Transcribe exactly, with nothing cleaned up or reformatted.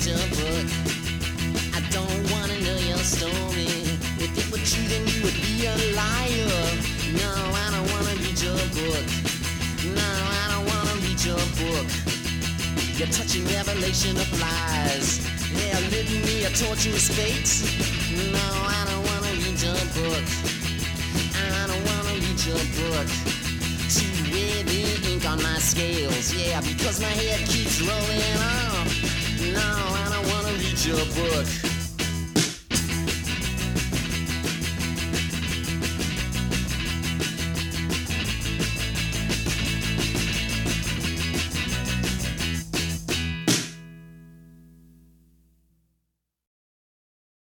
your book. I don't wanna know your story. If it were true, then you would be a liar. No, I don't wanna read your book. No, I don't wanna read your book. Your touching revelation of lies. Yeah, living me a torturous fate. No, I don't wanna read your book. I don't wanna read your book. Too heavy ink on my scales. Yeah, because my head keeps rolling up. No, I don't wanna read your book.